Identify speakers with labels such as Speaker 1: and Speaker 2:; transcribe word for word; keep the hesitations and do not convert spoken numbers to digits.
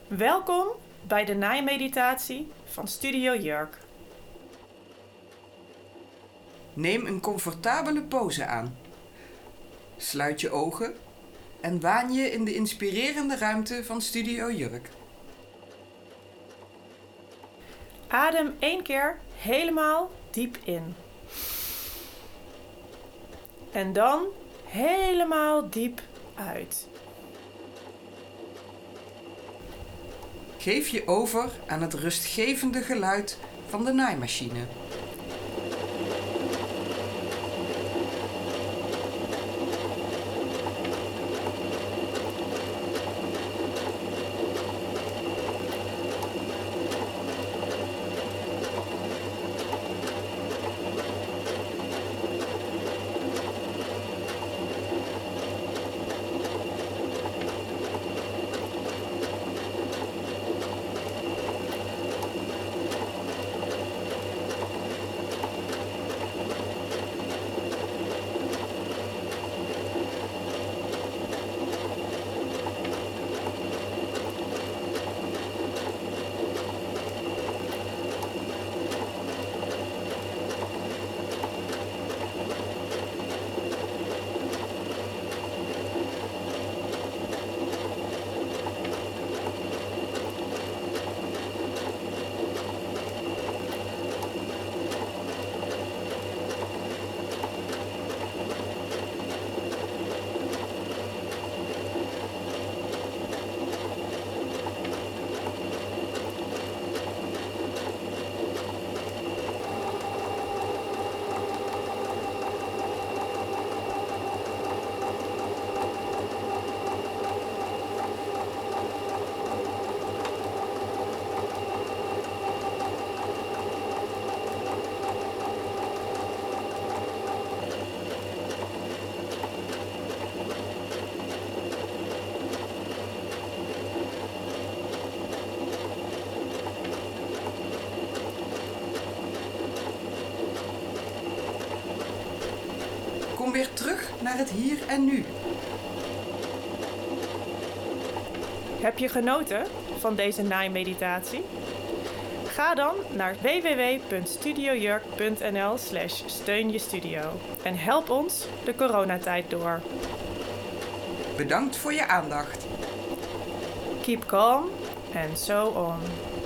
Speaker 1: Welkom bij de naaimeditatie van Studio Jurk.
Speaker 2: Neem een comfortabele pose aan. Sluit je ogen en waan je in de inspirerende ruimte van Studio Jurk.
Speaker 1: Adem één keer helemaal diep in. En dan helemaal diep uit.
Speaker 2: Geef je over aan het rustgevende geluid van de naaimachine. Kom weer terug naar het hier en nu.
Speaker 1: Heb je genoten van deze naaimeditatie? Ga dan naar w w w punt studiojurk punt n l slash steun je studio en help ons de coronatijd door.
Speaker 2: Bedankt voor je aandacht.
Speaker 1: Keep calm and so on.